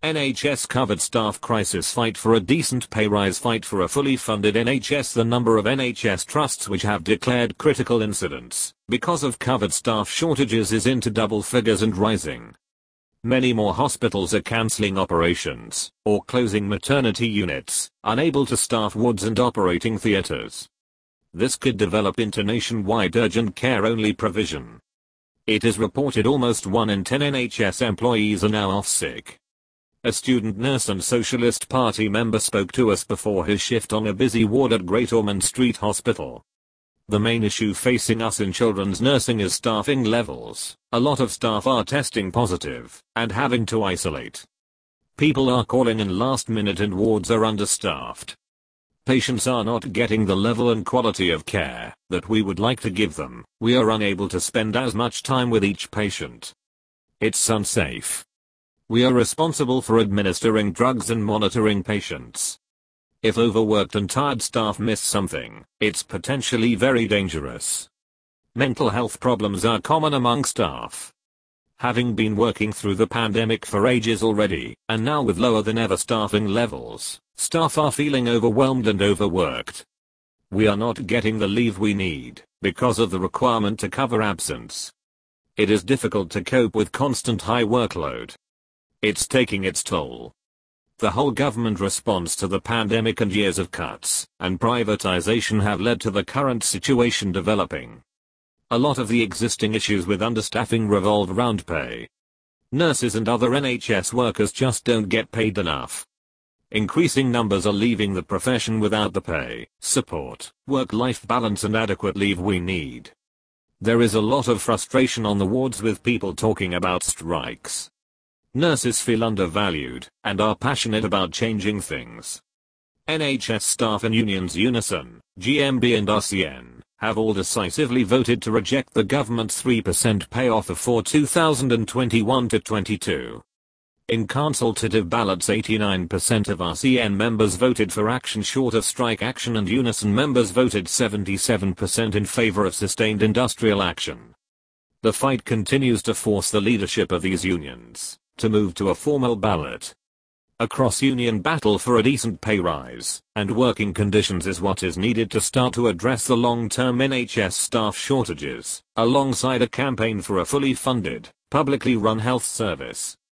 NHS covered staff crisis, fight for a decent pay rise, fight for a fully funded NHS. The number of NHS trusts which have declared critical incidents because of covered staff shortages is into double figures and rising. Many more hospitals are cancelling operations or closing maternity units, unable to staff wards and operating theatres. This could develop into nationwide urgent care only provision. It is reported almost 1 in 10 NHS employees are now off sick. A student nurse and Socialist Party member spoke to us before his shift on a busy ward at Great Ormond Street Hospital. The main issue facing us in children's nursing is staffing levels. A lot of staff are testing positive and having to isolate. People are calling in last minute and wards are understaffed. Patients are not getting the level and quality of care that we would like to give them. We are unable to spend as much time with each patient. It's unsafe. We are responsible for administering drugs and monitoring patients. If overworked and tired staff miss something, it's potentially very dangerous. Mental health problems are common among staff. Having been working through the pandemic for ages already, and now with lower than ever staffing levels, staff are feeling overwhelmed and overworked. We are not getting the leave we need because of the requirement to cover absence. It is difficult to cope with constant high workload. It's taking its toll. The whole government response to the pandemic and years of cuts and privatization have led to the current situation developing. A lot of the existing issues with understaffing revolve around pay. Nurses and other NHS workers just don't get paid enough. Increasing numbers are leaving the profession without the pay, support, work-life balance and adequate leave we need. There is a lot of frustration on the wards with people talking about strikes. Nurses feel undervalued and are passionate about changing things. NHS staff and unions Unison, GMB and RCN have all decisively voted to reject the government's 3% pay offer for 2021-22. In consultative ballots, 89% of RCN members voted for action short of strike action and Unison members voted 77% in favor of sustained industrial action. The fight continues to force the leadership of these unions to move to a formal ballot. A cross-union battle for a decent pay rise and working conditions is what is needed to start to address the long-term NHS staff shortages, alongside a campaign for a fully funded, publicly run health service.